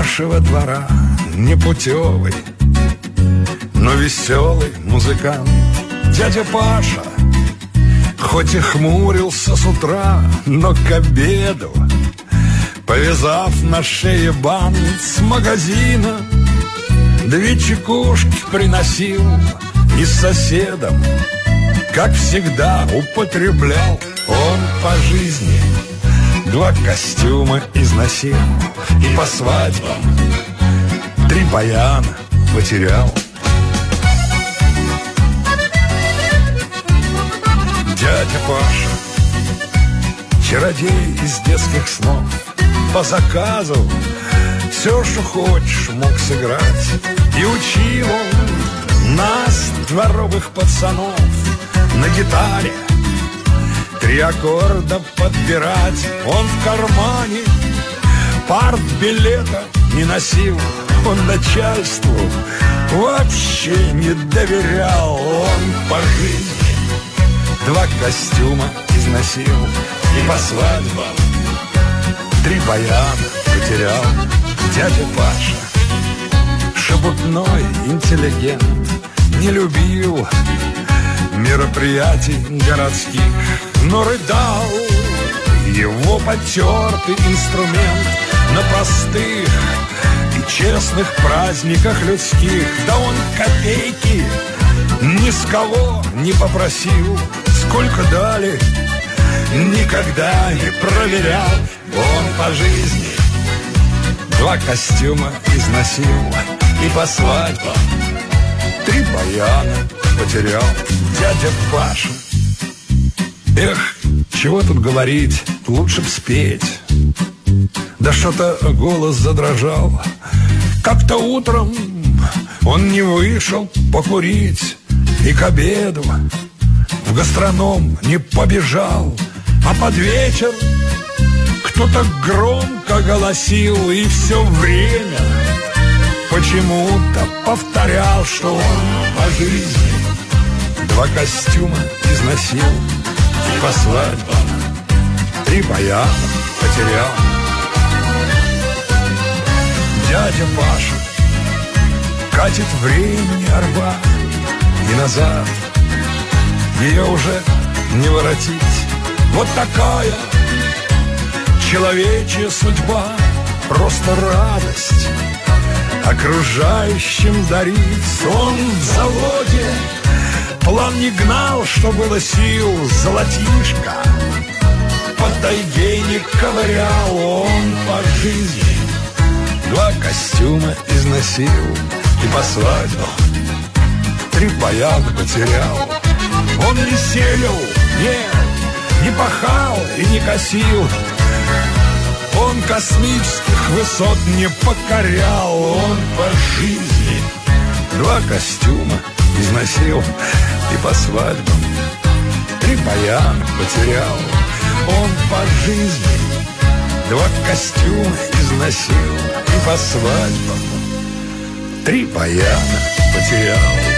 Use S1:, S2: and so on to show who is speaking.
S1: нашего двора непутевый, но веселый музыкант дядя Паша. Хоть и хмурился с утра, но к обеду, повязав на шее бант с магазина, 2 чекушки приносил и соседам. Как всегда употреблял он по жизни, 2 костюма износил и по свадьбам 3 баяна потерял. Дядя Паша, чародей из детских снов, по заказу все, что хочешь, мог сыграть. И учил он нас, дворовых пацанов, на гитаре 3 аккорда подбирать. Он в кармане партбилета не носил, он начальству вообще не доверял. Он по жизни 2 костюма износил и по свадьбам 3 баяна потерял. Дядя Паша, шебутной интеллигент, не любил мероприятий городских, но рыдал его потертый инструмент на простых и честных праздниках людских. Да он копейки ни с кого не попросил, сколько дали, никогда не проверял. Он по жизни 2 костюма износил и по свадьбам 3 баяна потерял. Дядя Паша. Эх, чего тут говорить, лучше б спеть. Да что-то голос задрожал. Как-то утром он не вышел покурить и к обеду в гастроном не побежал, а под вечер кто-то громко голосил и все время почему-то повторял, что он по жизни 2 костюма износил и по свадьбам 3 баяна потерял. Дядя Паша катит времени арба, и назад ее уже не воротить. Вот такая человечья судьба, просто радость окружающим дарить. Он в заводе план не гнал, что было сил, золотишко по тайге не ковырял. Он по жизни 2 костюма износил и по свадьбам 3 баяна потерял. Он не селил, нет, не пахал и не косил, он космических высот не покорял. Он по жизни 2 костюма износил и по свадьбам 3 баяна потерял. Он по жизни 2 костюма износил и по свадьбам 3 баяна потерял.